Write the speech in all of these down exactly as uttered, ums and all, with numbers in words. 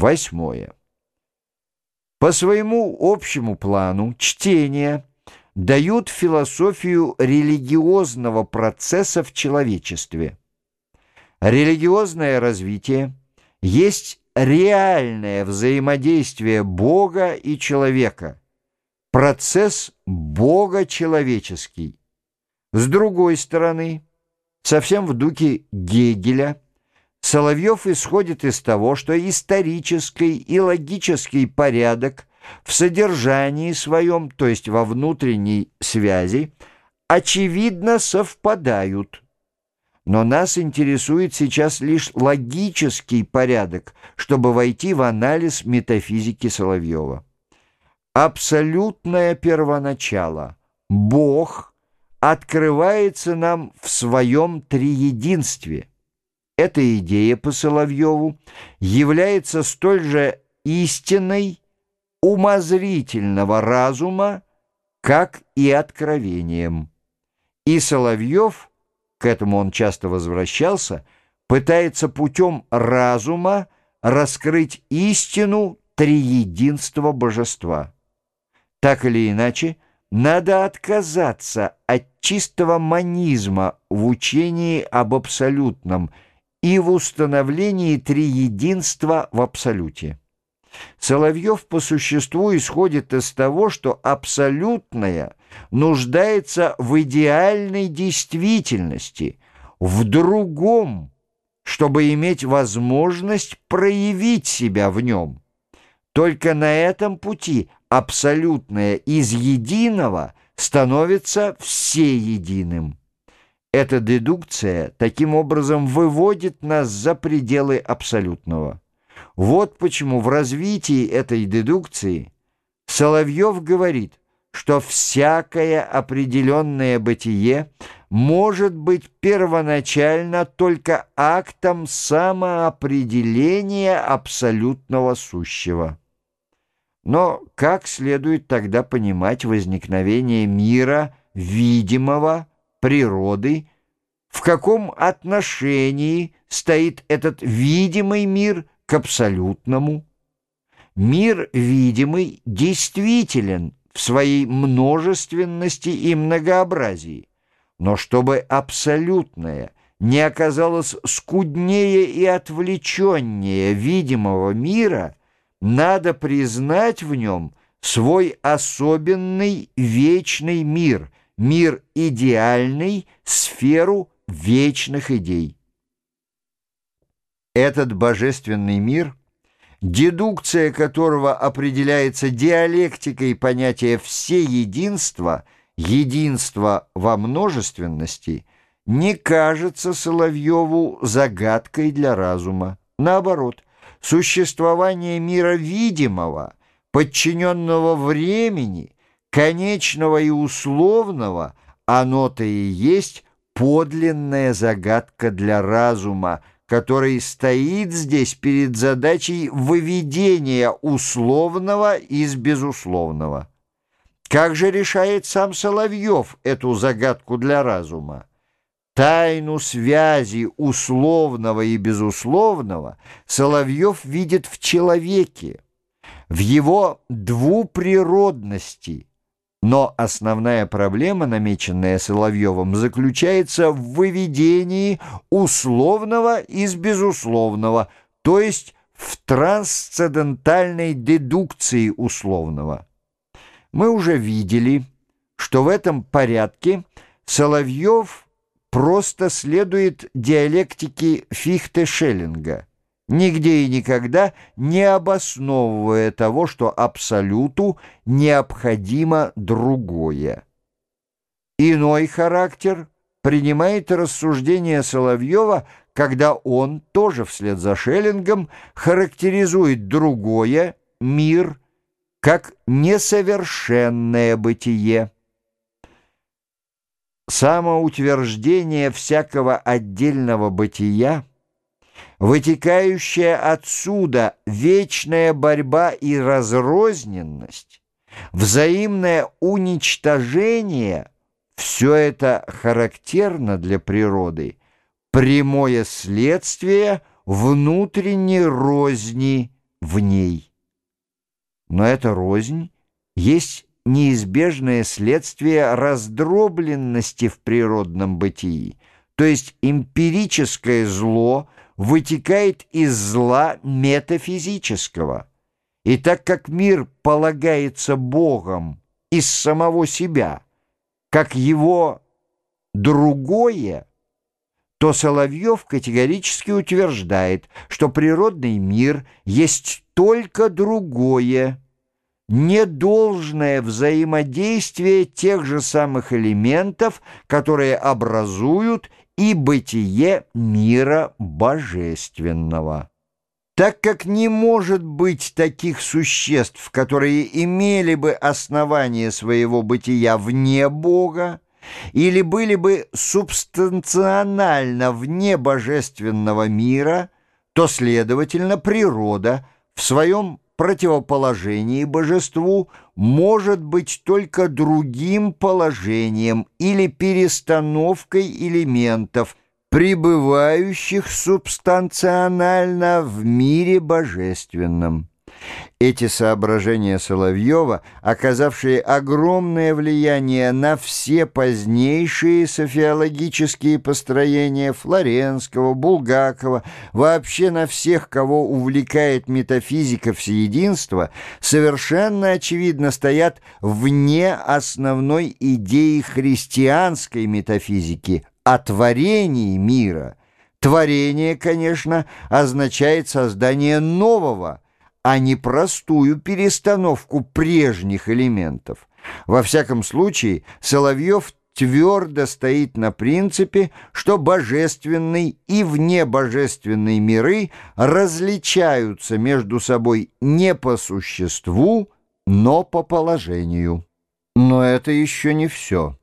Восьмое. По своему общему плану чтения дают философию религиозного процесса в человечестве. Религиозное развитие есть реальное взаимодействие Бога и человека, процесс Бога-человеческий. С другой стороны, совсем в духе Гегеля, Соловьев исходит из того, что исторический и логический порядок в содержании своем, то есть во внутренней связи, очевидно совпадают. Но нас интересует сейчас лишь логический порядок, чтобы войти в анализ метафизики Соловьева. Абсолютное первоначало, Бог, открывается нам в своем триединстве. Эта идея по Соловьеву является столь же истинной умозрительного разума, как и откровением. И Соловьев, к этому он часто возвращался, пытается путем разума раскрыть истину триединства божества. Так или иначе, надо отказаться от чистого монизма в учении об абсолютном и в установлении триединства в абсолюте. Соловьев по существу исходит из того, что абсолютное нуждается в идеальной действительности, в другом, чтобы иметь возможность проявить себя в нем. Только на этом пути абсолютное из единого становится всеединым. Эта дедукция таким образом выводит нас за пределы абсолютного. Вот почему в развитии этой дедукции Соловьев говорит, что всякое определенное бытие может быть первоначально только актом самоопределения абсолютного сущего. Но как следует тогда понимать возникновение мира видимого, природы, в каком отношении стоит этот видимый мир к абсолютному? Мир видимый действителен в своей множественности и многообразии, но чтобы абсолютное не оказалось скуднее и отвлеченнее видимого мира, надо признать в нем свой особенный вечный мир, мир идеальный, сферу вечных идей. Этот божественный мир, дедукция которого определяется диалектикой понятия всеединства, единства во множественности, не кажется Соловьеву загадкой для разума. Наоборот, существование мира видимого, подчиненного времени, конечного и условного, оно-то и есть подлинная загадка для разума, который стоит здесь перед задачей выведения условного из безусловного. Как же решает сам Соловьев эту загадку для разума? Тайну связи условного и безусловного Соловьев видит в человеке, в его двуприродности. Но основная проблема, намеченная Соловьевым, заключается в выведении условного из безусловного, то есть в трансцендентальной дедукции условного. Мы уже видели, что в этом порядке Соловьев просто следует диалектике Фихте-Шеллинга, нигде и никогда не обосновывая того, что абсолюту необходимо другое. Иной характер принимает рассуждение Соловьева, когда он, тоже вслед за Шеллингом, характеризует другое, мир, как несовершенное бытие. Самоутверждение всякого отдельного бытия, вытекающая отсюда вечная борьба и разрозненность, взаимное уничтожение — все это характерно для природы, прямое следствие внутренней розни в ней. Но эта рознь есть неизбежное следствие раздробленности в природном бытии, то есть эмпирическое зло вытекает из зла метафизического. И так как мир полагается Богом из самого себя, как его другое, то Соловьев категорически утверждает, что природный мир есть только другое, недолжное взаимодействие тех же самых элементов, которые образуют и бытие мира божественного. Так как не может быть таких существ, которые имели бы основание своего бытия вне Бога, или были бы субстанционально вне божественного мира, то, следовательно, природа в своем противоположении божеству может быть только другим положением или перестановкой элементов, пребывающих субстанционально в мире божественном. Эти соображения Соловьева, оказавшие огромное влияние на все позднейшие софиологические построения Флоренского, Булгакова, вообще на всех, кого увлекает метафизика всеединства, совершенно очевидно стоят вне основной идеи христианской метафизики о творении мира. Творение, конечно, означает создание нового, а не простую перестановку прежних элементов. Во всяком случае, Соловьев твердо стоит на принципе, что божественный и внебожественный миры различаются между собой не по существу, но по положению. Но это еще не все.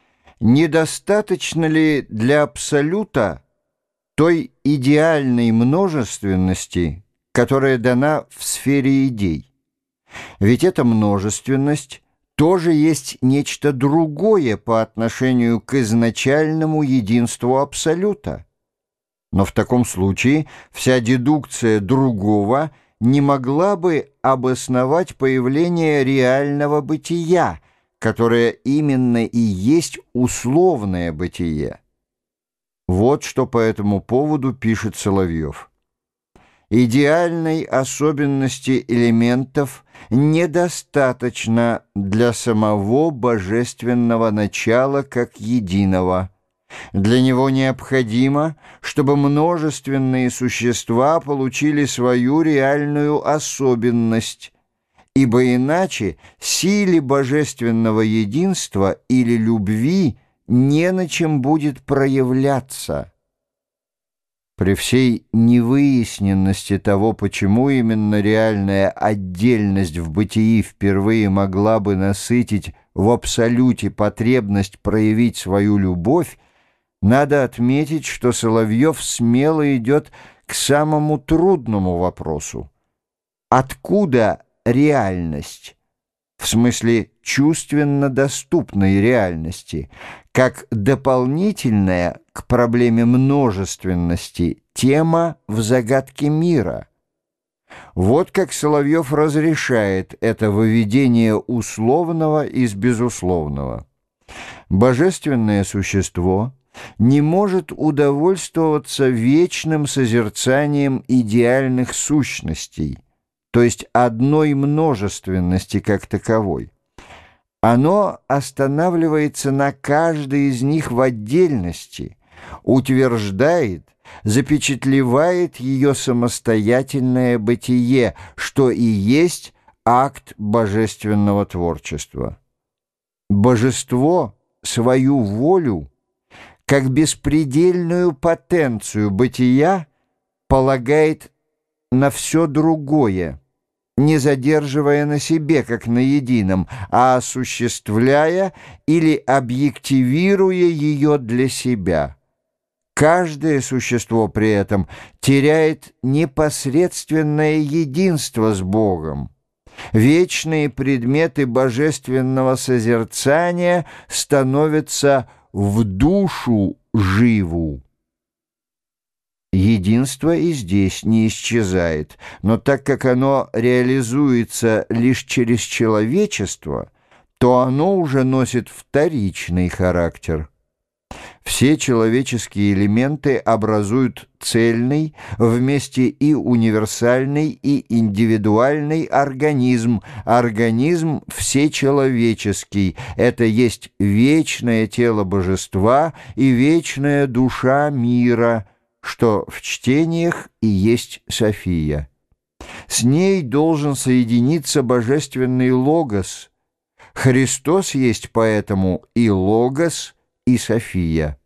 Недостаточно ли для абсолюта той идеальной множественности, которая дана в сфере идей? Ведь эта множественность тоже есть нечто другое по отношению к изначальному единству абсолюта. Но в таком случае вся дедукция другого не могла бы обосновать появление реального бытия, которое именно и есть условное бытие. Вот что по этому поводу пишет Соловьев. Идеальной особенности элементов недостаточно для самого божественного начала как единого. Для него необходимо, чтобы множественные существа получили свою реальную особенность, ибо иначе силе божественного единства или любви не на чем будет проявляться. При всей невыясненности того, почему именно реальная отдельность в бытии впервые могла бы насытить в абсолюте потребность проявить свою любовь, надо отметить, что Соловьев смело идет к самому трудному вопросу. Откуда реальность? В смысле чувственно доступной реальности, как дополнительная к проблеме множественности тема в загадке мира. Вот как Соловьев разрешает это выведение условного из безусловного. Божественное существо не может удовольствоваться вечным созерцанием идеальных сущностей, то есть одной множественности как таковой. Оно останавливается на каждой из них в отдельности, утверждает, запечатлевает ее самостоятельное бытие, что и есть акт божественного творчества. Божество свою волю, как беспредельную потенцию бытия, полагает на все другое, не задерживая на себе, как на едином, а осуществляя или объективируя ее для себя. Каждое существо при этом теряет непосредственное единство с Богом. Вечные предметы божественного созерцания становятся в душу живу. Единство и здесь не исчезает, но так как оно реализуется лишь через человечество, то оно уже носит вторичный характер. Все человеческие элементы образуют цельный, вместе и универсальный, и индивидуальный организм, организм всечеловеческий. Это есть вечное тело божества и вечная душа мира, что в чтениях и есть София. С ней должен соединиться божественный Логос. Христос есть поэтому и Логос, и София.